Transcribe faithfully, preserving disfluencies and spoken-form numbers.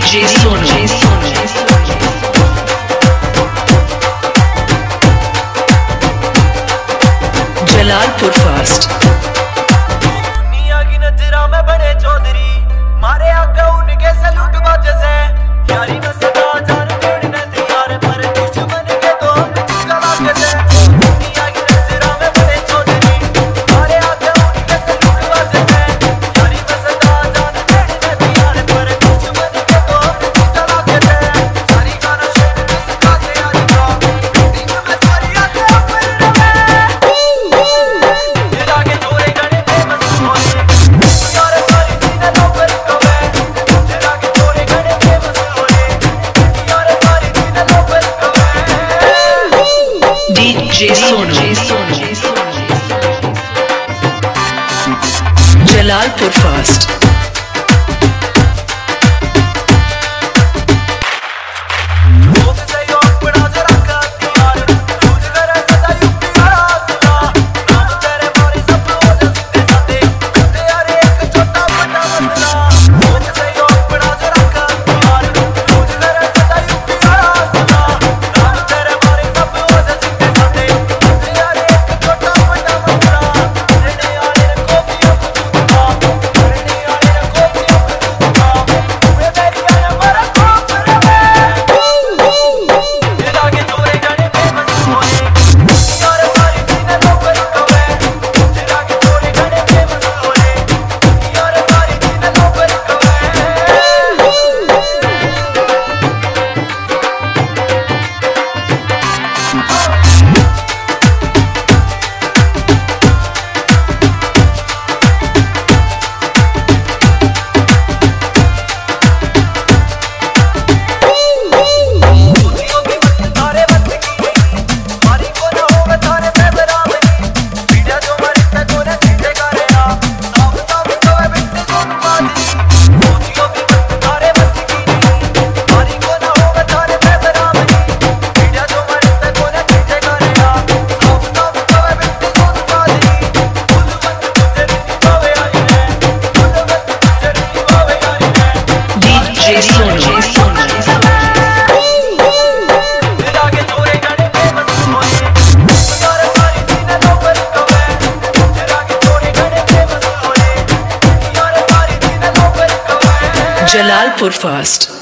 DJ Sonu Jalalpur fast. दुनिया की नजरा में बड़े चौधरी मारे आगे उनके सलूट बाजे से यारी में सदा जान तोड़ने तैयार पर दुश्मन के तो हम चला के से दुनिया की नजरा में बड़े चौधरी मारे आगे उनके सलूट बाजे से यारी में सदा जान तोड़ने तैयार पर दुश्मन के तो हम चला के से सारी गाना शेर में सदा से यारी का दिन में सारी आगे ऊपर रहे DJ Sonu Jalalpur fast. Jalalpur fast.